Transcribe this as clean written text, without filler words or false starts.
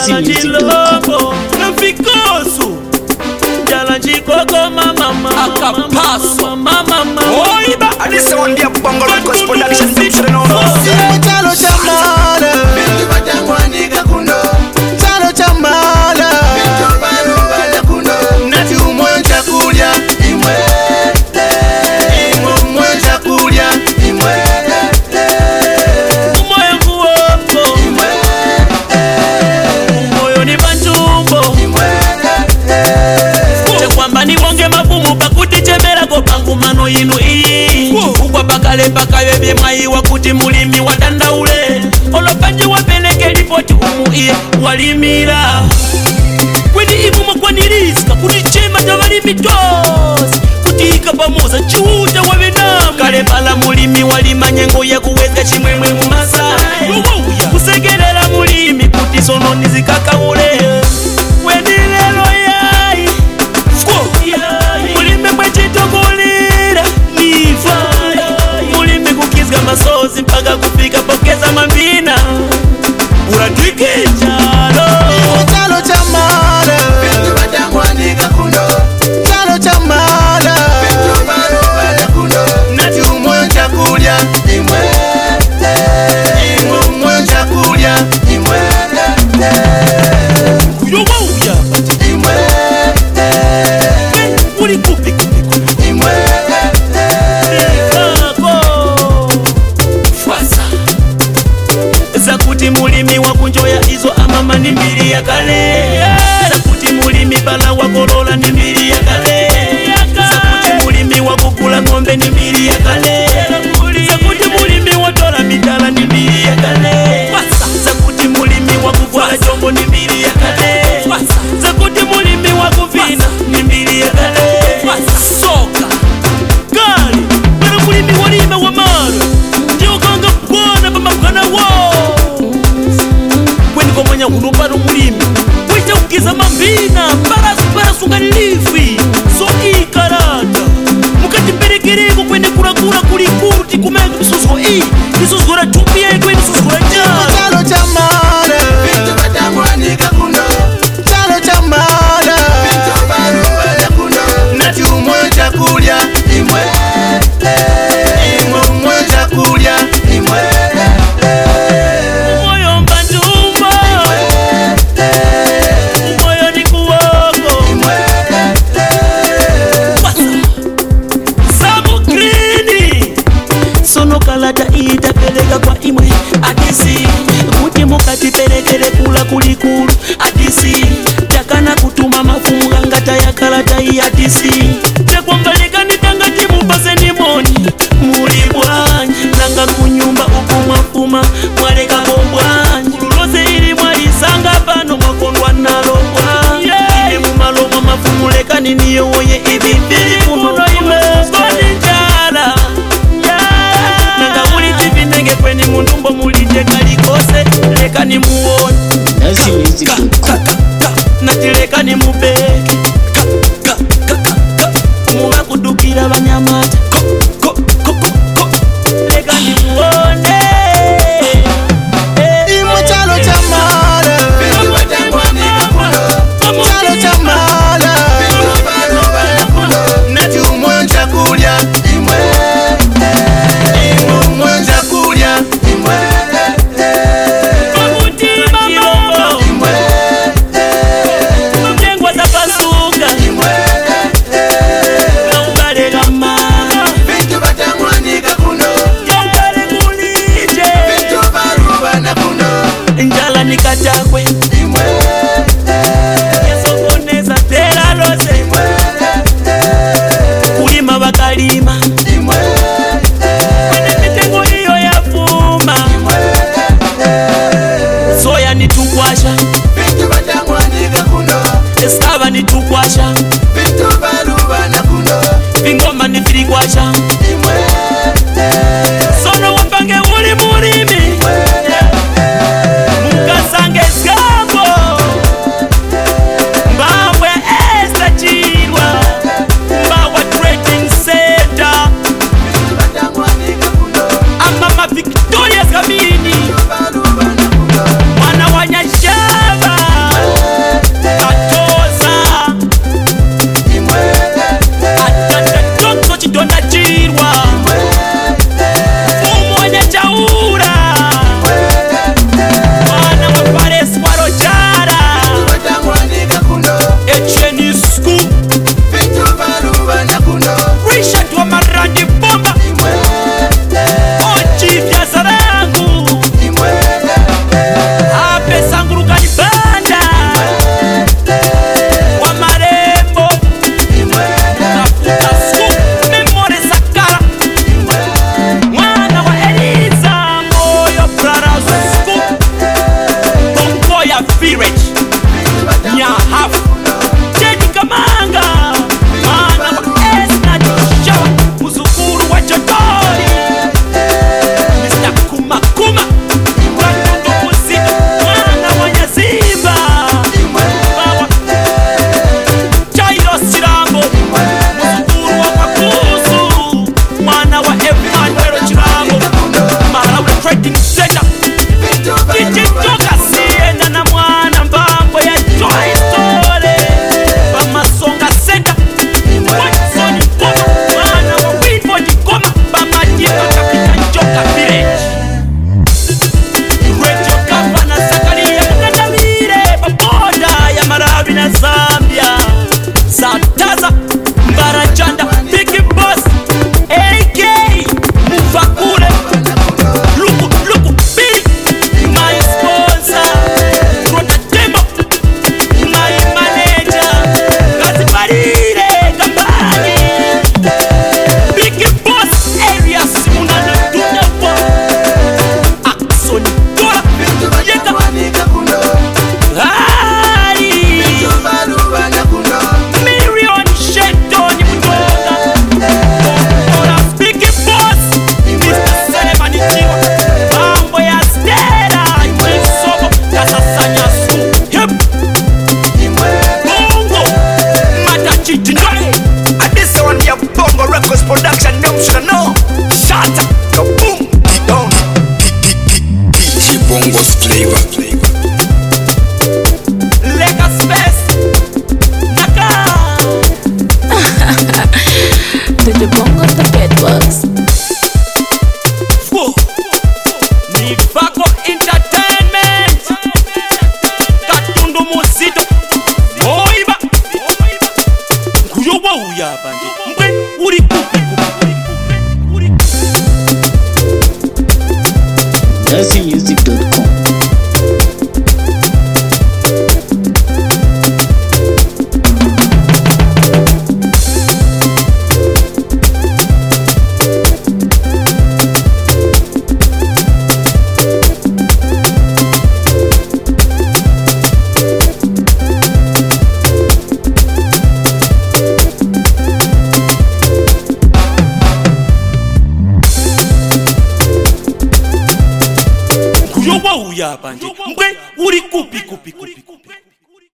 Jalanjilombo Nafikosu Jalanjikoko mama Akapaso mama Oiba Adisa wandia bongo records production picture no Chalo chamala Bintu batangwanika kuno Chalo chamala Bintu balubala kuno Nati umwenja kulya imwe Imwe kulya imwe Umoyo kuopo imwe Umoyo ni banjumbo imwe Chekwamba ni bonge mabumu pakuti chemera ko pangumano inu iyi Ukwa pakale pakawe bye mwayiwa kuti mulimi wadandaule Olopanji wapeleke ripoti iye walimira Kweni imu mkwaniriska kuti chema tavalimi tosi Kuti ikapamoza chuta wabinamu Kale pala mulimi walima nyengo ya kuweka chimwemwe mumasai Kusegerera mulimi kuti sononi zikakaule Weni lelo yai mulimi mwechitogolera niva mulimi kukizga masozi mpaka kufika pokeza mambina uratike chalo Chalo chamala Bintu batangwanika kuno Chalo chamala Bintu balubala kuno Nati umwenja kulya imwe Umwenja kulya imwe kuyowauya imwe uli kupi imwe kako fwasa zakuti mulimi wakunjoya izo amama ni mbili ya kale zakuti mulimi bala wakolola ni mbili ya kale zakuti mulimi wakukula ng'ombe ni mbili ya kale zakuti mulimi watola mitala ni mbili ya kale zakuti mulimi wakuvula chombo ni mbili ya kale zakuti mulimi wakuvina ni mbili ya kale soka kali bwana mulimi walima wa mara ndio kanga bwana pamabwana wao kweni komanya unoparo mulimi wita ukiza mambina parasungalilifi so ikarata mukati perekereko kwene kurakura kulikuti kumaya misuzgo misuzgora tumia kweni misuzgora jana Chalo chamala Bintu batangwanika kuno Chalo chamala Bintu balubala kuno Nati umwenja kulya imwe Umwenja kulya imwe umoyo mbandumbo umoyo ni kuwoko imwe Samu Green Sono kalata itapeleka kwa imwe Adisi kuti mukati perekere kula kulikulu Adisi takana kutuma mafumu gangata ya kalata i Adisi Tekwambalika nitanga timu pase ni moni Muli bwanyi nanga kunyumba uku mwafuma mwaleka bombwanyi Kulose ili mwalisanga pano mwakondwa nalongwa Ili mumaloma mafumu leka niniyo woye ibibili kuno iwe Skoni njala Nanga muli tivinenge kweni mundumbo mulije kalikose Leka ni muone Nati leka ni mubeke Muga kudukira banyamata Leka ni muone Imwe chalo chamala Bintu batangwanika kuno Chalo chamala Bintu balubala kuno Nati umwenja kulya imwe Umwenja kulya imwe Mutima mambo imwe Mjengwa za pasi Bongo flavor. Lega space Naka DJ Bongo on the bedbugs. Nivako Entertainment Katundu Muzito Moiba Kuyo wa uya banje Mwe uri kupi DazzyMusic.com. Kuyo wa uya banje Mwe uri kupi